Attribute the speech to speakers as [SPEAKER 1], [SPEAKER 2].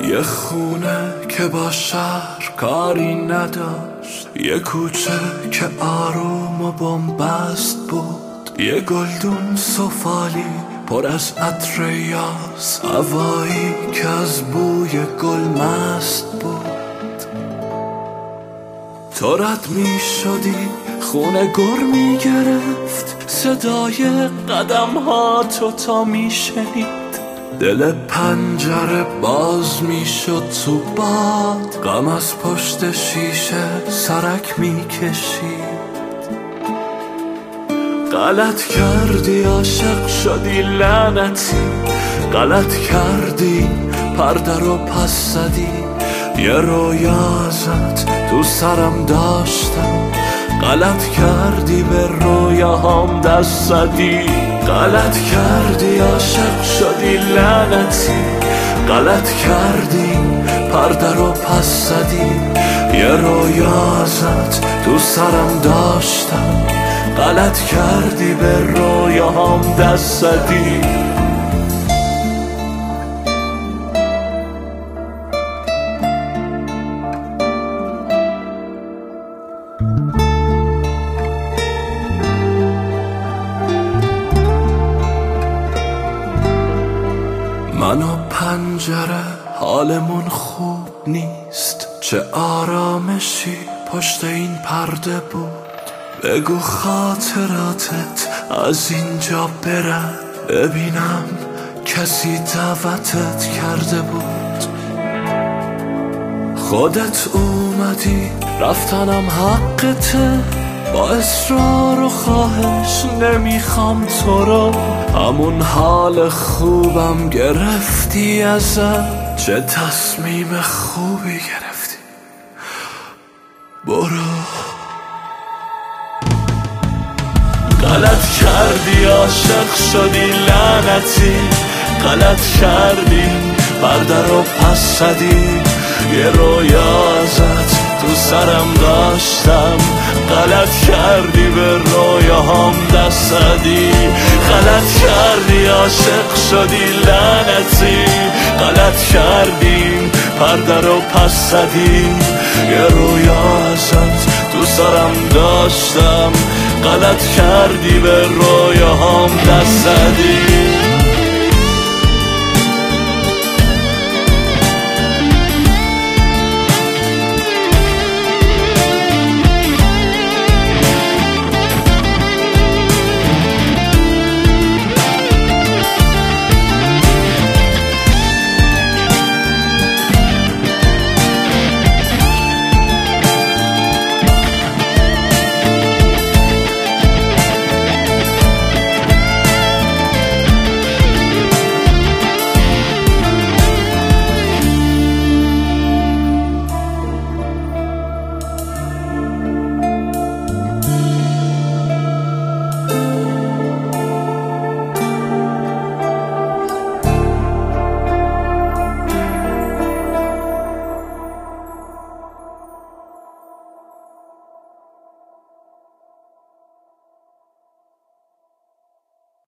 [SPEAKER 1] یه خونه که با شهر کاری نداشت، یه کوچه که آروم و بنبست بود، یه گلدون سفالی پر از عطر یاس، هوایی که از بوی گل مست بود. تو رد می شدی خونه گر می گرفت، صدای قدم ها تو تا می شنید، دل پنجره باز می شد تو باد، غم از پشت شیشه سرک می کشید. غلط کردی عاشق شدی لعنتی، غلط کردی پرده رو پس زدی، یه رویا ازت تو سرم داشتم، غلط کردی به رویاهام دست زدی. غلط کردی عاشق شدی لعنتی، غلط کردی پرده رو پس زدی، یه رویا ازت تو سرم داشتم، غلط کردی به رویاهام دست زدی. من و پنجره حالمون خوب نیست، چه آرامشی پشت این پرده بود، بگو خاطراتت از اینجا بره، ببینم کسی دعوتت کرده بود. خودت اومدی رفتنم حقته، با اصرار و خواهش نمیخوام تو رو، همون حال خوبم گرفتی ازم، چه تصمیم خوبی گرفتی، برو. غلط کردی عاشق شدی لعنتی، غلط کردی پرده رو پس زدی، یه رویا ازت تو سرم داشتم، غلط کردی به رویاهام دست زدی. غلط کردی عاشق شدی لعنتی، غلط کردی پرده رو پس زدی، یه رویا ازت تو سرم داشتم، غلط کردی به رویاهام دست زدی.